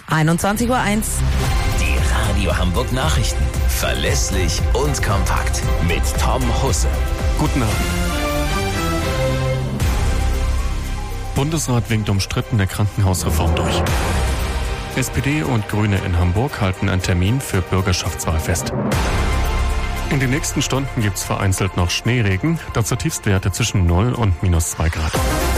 21:01 Uhr. Die Radio Hamburg Nachrichten. Verlässlich und kompakt. Mit Tom Husse. Guten Abend. Bundesrat winkt umstrittene Krankenhausreform durch. SPD und Grüne in Hamburg halten einen Termin für Bürgerschaftswahl fest. In den nächsten Stunden gibt es vereinzelt noch Schneeregen, dazu Tiefstwerte zwischen 0 und -2 Grad.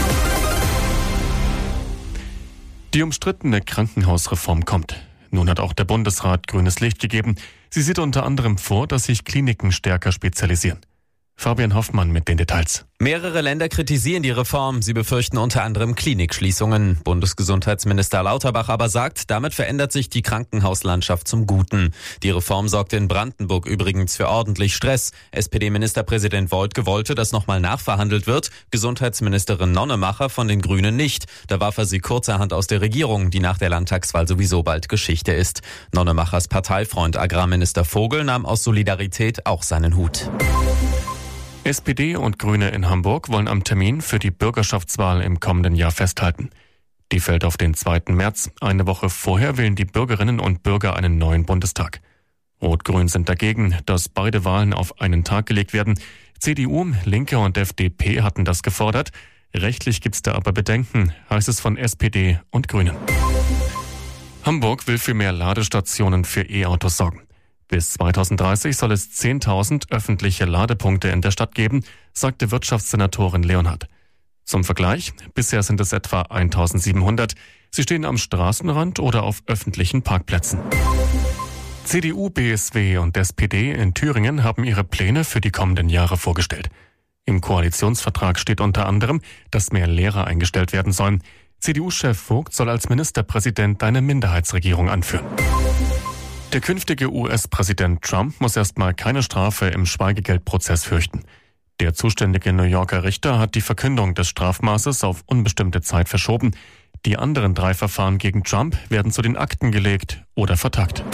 Die umstrittene Krankenhausreform kommt. Nun hat auch der Bundesrat grünes Licht gegeben. Sie sieht unter anderem vor, dass sich Kliniken stärker spezialisieren. Fabian Hoffmann mit den Details. Mehrere Länder kritisieren die Reform. Sie befürchten unter anderem Klinikschließungen. Bundesgesundheitsminister Lauterbach aber sagt, damit verändert sich die Krankenhauslandschaft zum Guten. Die Reform sorgte in Brandenburg übrigens für ordentlich Stress. SPD-Ministerpräsident Woidke wollte, dass nochmal nachverhandelt wird. Gesundheitsministerin Nonnemacher von den Grünen nicht. Da warf er sie kurzerhand aus der Regierung, die nach der Landtagswahl sowieso bald Geschichte ist. Nonnemachers Parteifreund Agrarminister Vogel nahm aus Solidarität auch seinen Hut. SPD und Grüne in Hamburg wollen am Termin für die Bürgerschaftswahl im kommenden Jahr festhalten. Die fällt auf den 2. März. Eine Woche vorher wählen die Bürgerinnen und Bürger einen neuen Bundestag. Rot-Grün sind dagegen, dass beide Wahlen auf einen Tag gelegt werden. CDU, Linke und FDP hatten das gefordert. Rechtlich gibt's da aber Bedenken, heißt es von SPD und Grünen. Hamburg will für mehr Ladestationen für E-Autos sorgen. Bis 2030 soll es 10.000 öffentliche Ladepunkte in der Stadt geben, sagte Wirtschaftssenatorin Leonhardt. Zum Vergleich, bisher sind es etwa 1.700. Sie stehen am Straßenrand oder auf öffentlichen Parkplätzen. CDU, BSW und SPD in Thüringen haben ihre Pläne für die kommenden Jahre vorgestellt. Im Koalitionsvertrag steht unter anderem, dass mehr Lehrer eingestellt werden sollen. CDU-Chef Vogt soll als Ministerpräsident eine Minderheitsregierung anführen. Der künftige US-Präsident Trump muss erstmal keine Strafe im Schweigegeldprozess fürchten. Der zuständige New Yorker Richter hat die Verkündung des Strafmaßes auf unbestimmte Zeit verschoben. Die anderen 3 Verfahren gegen Trump werden zu den Akten gelegt oder vertagt.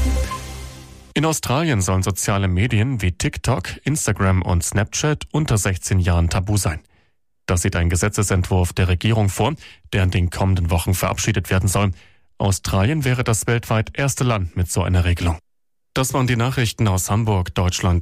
In Australien sollen soziale Medien wie TikTok, Instagram und Snapchat unter 16 Jahren tabu sein. Das sieht ein Gesetzesentwurf der Regierung vor, der in den kommenden Wochen verabschiedet werden soll. Australien wäre das weltweit erste Land mit so einer Regelung. Das waren die Nachrichten aus Hamburg, Deutschland